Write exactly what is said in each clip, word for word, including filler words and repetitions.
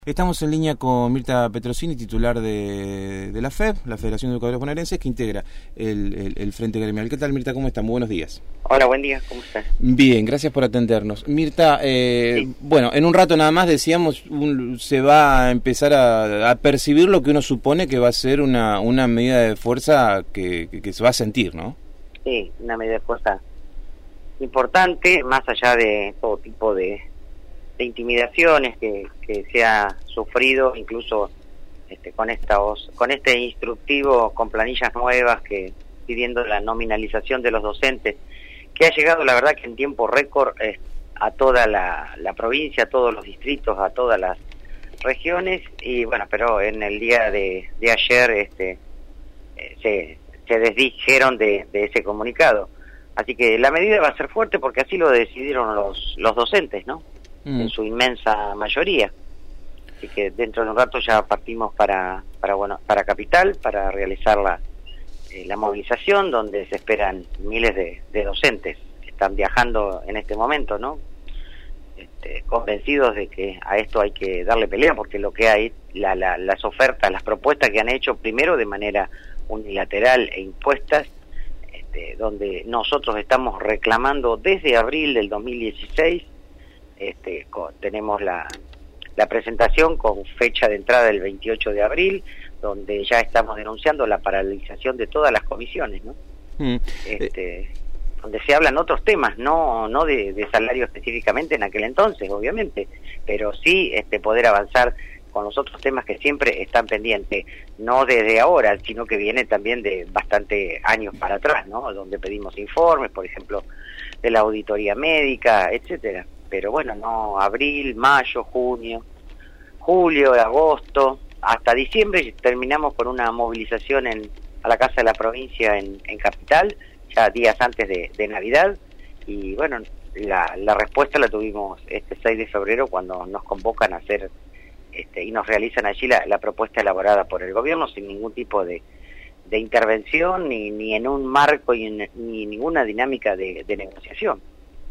Estamos en línea con Mirta Petrosini, titular de, de la F E B, la Federación de Educadores Bonaerenses, que integra el, el, el Frente Gremial. ¿Qué tal, Mirta? ¿Cómo están? Muy buenos días. Hola, buen día. ¿Cómo estás? Bien, gracias por atendernos. Mirta, eh, sí. bueno, en un rato nada más decíamos, un, se va a empezar a, a percibir lo que uno supone que va a ser una, una medida de fuerza que, que, que se va a sentir, ¿no? Sí, una medida de fuerza importante, más allá de todo tipo de... de intimidaciones que, que se ha sufrido, incluso este, con estos, con este instructivo con planillas nuevas que pidiendo la nominalización de los docentes, que ha llegado la verdad que en tiempo récord eh, a toda la, la provincia, a todos los distritos, a todas las regiones, y bueno, pero en el día de, de ayer este, eh, se, se desdijeron de, de ese comunicado. Así que la medida va a ser fuerte porque así lo decidieron los, los docentes, ¿no? Mm. En su inmensa mayoría. Así que dentro de un rato ya partimos para para bueno para Capital para realizar la, eh, la movilización, donde se esperan miles de, de docentes que están viajando en este momento, ¿no? Este, convencidos de que a esto hay que darle pelea, porque lo que hay, la, la, las ofertas, las propuestas que han hecho primero de manera unilateral e impuestas, este, donde nosotros estamos reclamando desde abril del dos mil dieciséis. Este, con, tenemos la, la presentación con fecha de entrada del veintiocho de abril, donde ya estamos denunciando la paralización de todas las comisiones, ¿no? Mm. Este, donde se hablan otros temas, no no de, de salario específicamente en aquel entonces, obviamente, pero sí este, poder avanzar con los otros temas que siempre están pendientes, no desde ahora, sino que viene también de bastante años para atrás, ¿no? Donde pedimos informes, por ejemplo, de la auditoría médica, etcétera. Pero bueno, no, abril, mayo, junio, julio, agosto, hasta diciembre terminamos con una movilización en a la Casa de la Provincia en, en Capital, ya días antes de, de Navidad, y bueno, la, la respuesta la tuvimos este seis de febrero cuando nos convocan a hacer este, y nos realizan allí la, la propuesta elaborada por el gobierno sin ningún tipo de, de intervención, ni, ni en un marco, ni, en, ni ninguna dinámica de, de negociación.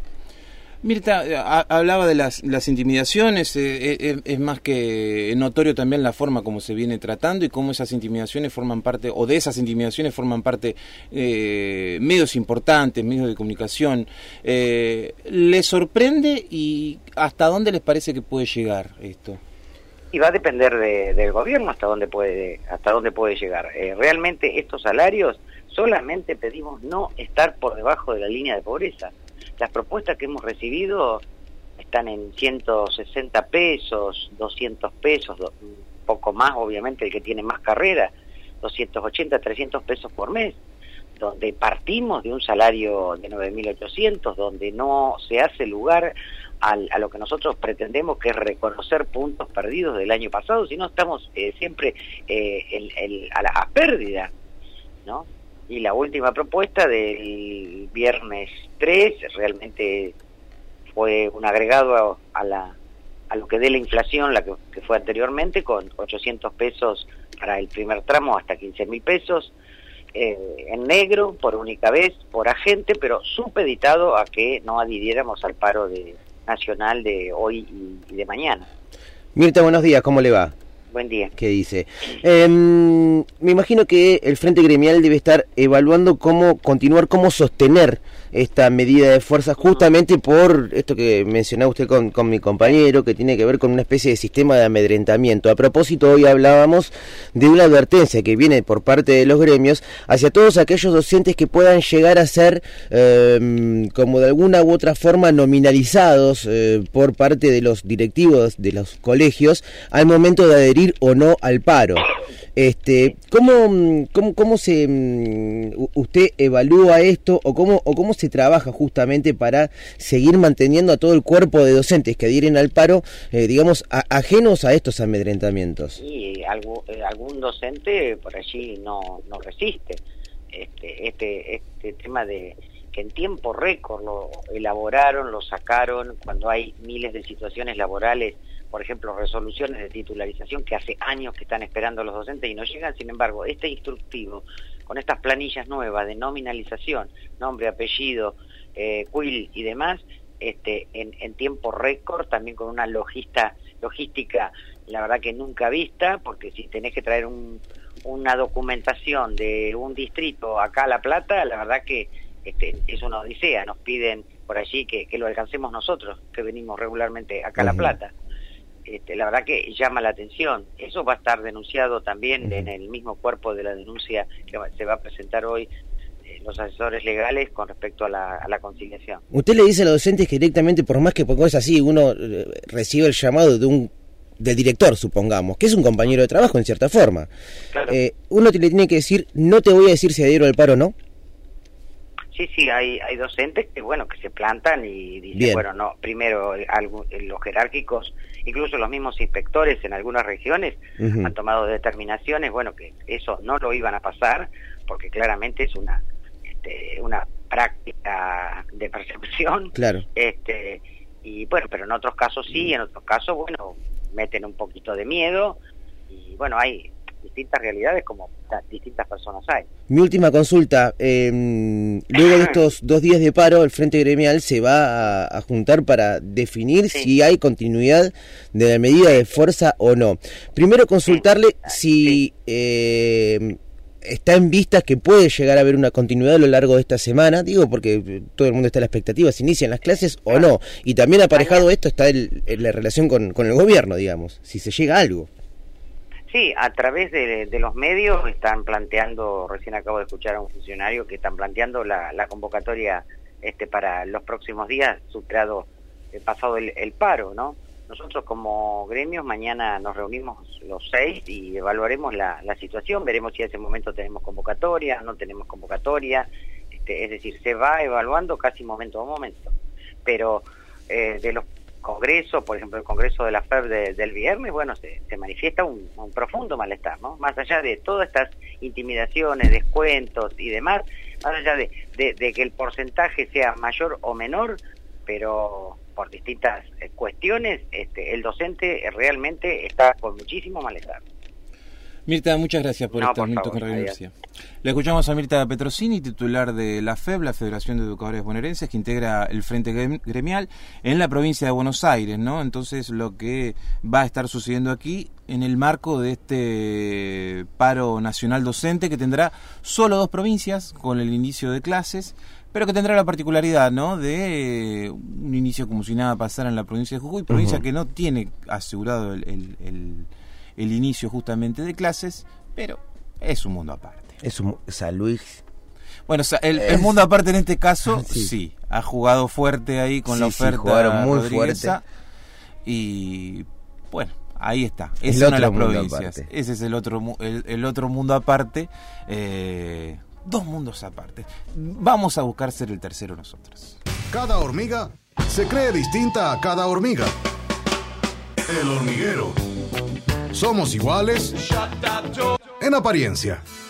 Mirta, a, hablaba de las, las intimidaciones, eh, eh, es más que notorio también la forma como se viene tratando y cómo esas intimidaciones forman parte, o de esas intimidaciones forman parte eh, medios importantes, medios de comunicación. Eh, ¿Les sorprende y hasta dónde les parece que puede llegar esto? Y va a depender de, del gobierno hasta dónde puede, hasta dónde puede llegar. Eh, realmente estos salarios solamente pedimos no estar por debajo de la línea de pobreza. Las propuestas que hemos recibido están en ciento sesenta pesos, doscientos pesos, un poco más obviamente el que tiene más carrera, doscientos ochenta, trescientos pesos por mes, donde partimos de un salario de nueve mil ochocientos, donde no se hace lugar al, a lo que nosotros pretendemos, que es reconocer puntos perdidos del año pasado, sino estamos eh, siempre eh, el, el, a la a pérdida, ¿no? Y la última propuesta del viernes tres realmente fue un agregado a, a la a lo que dé la inflación, la que, que fue anteriormente, con ochocientos pesos para el primer tramo hasta quince mil pesos, eh, en negro, por única vez, por agente, pero supeditado a que no adhiriéramos al paro de nacional de hoy y, y de mañana. Mirta, buenos días, ¿cómo le va? Buen día. ¿Qué dice? Eh, me imagino que el Frente Gremial debe estar evaluando cómo continuar, cómo sostener esta medida de fuerza, justamente por esto que mencionaba usted con, con mi compañero, que tiene que ver con una especie de sistema de amedrentamiento. A propósito, hoy hablábamos de una advertencia que viene por parte de los gremios hacia todos aquellos docentes que puedan llegar a ser, eh, como de alguna u otra forma, nominalizados eh, por parte de los directivos de los colegios al momento de adherir o no al paro. Este, ¿cómo, cómo, cómo se usted evalúa esto o cómo, o cómo se trabaja justamente para seguir manteniendo a todo el cuerpo de docentes que adhieren al paro, eh, digamos, a, ajenos a estos amedrentamientos? Y algún, algún docente por allí no, no resiste. Este, este, este tema de que en tiempo récord lo elaboraron, lo sacaron, cuando hay miles de situaciones laborales, por ejemplo, resoluciones de titularización que hace años que están esperando los docentes y no llegan. Sin embargo, este instructivo, con estas planillas nuevas de nominalización, nombre, apellido, eh, quill y demás, este, en, en tiempo récord, también con una logista, logística la verdad que nunca vista, porque si tenés que traer un, una documentación de un distrito acá a La Plata, la verdad que este, es una odisea, nos piden por allí que, que lo alcancemos nosotros, que venimos regularmente acá a La Plata. Este, la verdad que llama la atención. Eso va a estar denunciado también uh-huh. en el mismo cuerpo de la denuncia que se va a presentar hoy eh, los asesores legales con respecto a la, a la conciliación. Usted le dice a los docentes que directamente, por más que porque es así, uno eh, recibe el llamado de un del director, supongamos, que es un compañero de trabajo en cierta forma. Claro. Eh, uno te, le tiene que decir, no te voy a decir si adhiero al paro o no. Sí, sí, hay hay docentes que, bueno, que se plantan y dicen, Bien. bueno, no, primero algo, los jerárquicos, incluso los mismos inspectores en algunas regiones uh-huh. han tomado determinaciones, bueno, que eso no lo iban a pasar, porque claramente es una este, una práctica de persecución. Claro. Este, y bueno, pero en otros casos sí, en otros casos, bueno, meten un poquito de miedo, y bueno, hay distintas realidades como distintas personas hay. Mi última consulta, eh, luego de estos dos días de paro, el Frente Gremial se va a, a juntar para definir sí. si hay continuidad de la medida de fuerza o no. Primero consultarle sí. si sí. Eh, está en vistas que puede llegar a haber una continuidad a lo largo de esta semana, digo porque todo el mundo está a la expectativa, si inician las clases o no, y también aparejado esto está el, el, la relación con, con el gobierno, digamos, si se llega a algo. Sí, a través de, de los medios están planteando, recién acabo de escuchar a un funcionario que están planteando la, la convocatoria este para los próximos días, superado eh, pasado el, el paro, ¿no? Nosotros como gremios mañana nos reunimos los seis y evaluaremos la, la situación, veremos si a ese momento tenemos convocatoria, no tenemos convocatoria, este, es decir, se va evaluando casi momento a momento, pero eh, de los congresos, por ejemplo el congreso de la F E B de, del viernes, bueno, se, se manifiesta un, un profundo malestar, ¿no? Más allá de todas estas intimidaciones, descuentos y demás, más allá de, de, de que el porcentaje sea mayor o menor, pero por distintas eh, cuestiones, este, el docente realmente está con muchísimo malestar. Mirta, muchas gracias por no, estos por minutos favor, con Radio Universidad. Le escuchamos a Mirta Petrosini, titular de la F E B, la Federación de Educadores Bonaerenses, que integra el Frente Gremial en la provincia de Buenos Aires, ¿no? Entonces, lo que va a estar sucediendo aquí en el marco de este paro nacional docente que tendrá solo dos provincias con el inicio de clases, pero que tendrá la particularidad, ¿no?, de un inicio como si nada pasara en la provincia de Jujuy, provincia uh-huh. que no tiene asegurado el, el, el, el inicio justamente de clases, pero es un mundo aparte. Es un San Luis. Bueno, el, el mundo aparte en este caso, sí, sí ha jugado fuerte ahí con sí, la oferta sí, muy fuerte. Y bueno, ahí está. Es una de las provincias. Aparte. Ese es el otro, el, el otro mundo aparte. Eh, Dos mundos aparte. Vamos a buscar ser el tercero nosotros. Cada hormiga se cree distinta a cada hormiga. El hormiguero. Somos iguales en apariencia.